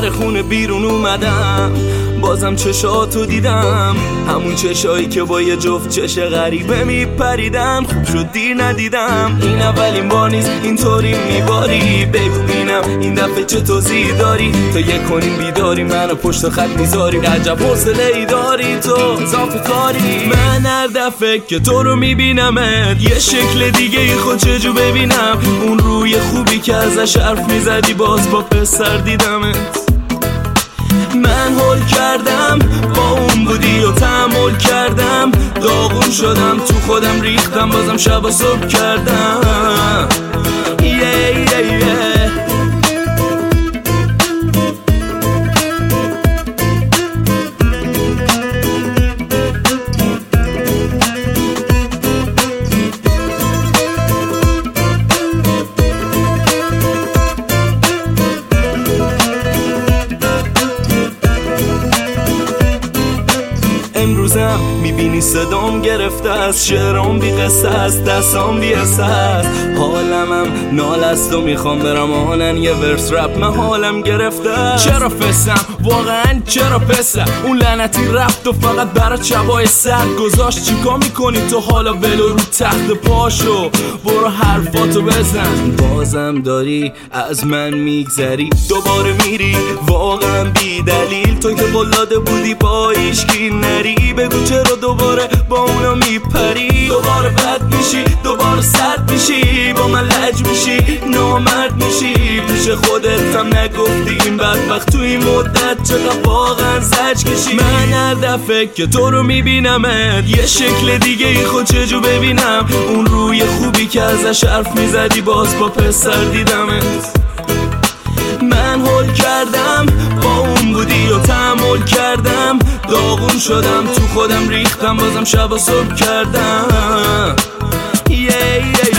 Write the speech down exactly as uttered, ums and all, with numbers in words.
در خونه بیرون اومدم، بازم چشاتو دیدم، همون چشایی که با یه جفت چش غریبه میپریدم. خوب شد دیر ندیدم، این اولین بار نیست اینطوری میباری. ببینم این دفعه چه توضیح داری، تا یک کنیم بیداری منو پشت خط میذاری. عجب حوصله ای داری تو، اضافه کاری. من هر دفعه که تو رو میبینمت یه شکل دیگه ای خود چجور ببینم. اون روی خوبی که ازش حرف میزدی باز با پسر دیدمت. من هول کردم با اون بودی و تحمل کردم، داغون شدم تو خودم ریختم، بازم شب و صبح کردم. yeah, yeah, yeah. امروزم میبینی صدام گرفته از شعرام بی قصه است، دستام بی حسه است، حالمم نال است و میخوام برم آهنن یه ورس رپ. من حالم گرفته است. چرا فسم واقعا چرا پسه اون لعنتی رفت و فقط برای شبای سرد گذاشت. چیکار میکنی تو حالا ولو رو تخت پاشو برو حرفاتو بزن. بازم داری از من میگذری دوباره میری واقعا بی دلیل. تو که قلاده بودی با ایشکی نری، بگو چرا دوباره با اونا میپری. دوباره بد میشی دوباره سرد میشی، با من لج میشی نامرد میشی. پیش خودت هم نگفتی این بدبخت تو این مدت چقدر واقعا زج کشی. من هر دفعه که تو رو میبینمت یه شکل دیگه ای خود چجور ببینم. اون روی خوبی که ازش حرف میزدی باز با پسر دیدمت. من هول کردم با اون بودی و تحمل کردم، داغون شدم تو خودم ریختم، بازم شب و صبح کردم. yeah, yeah.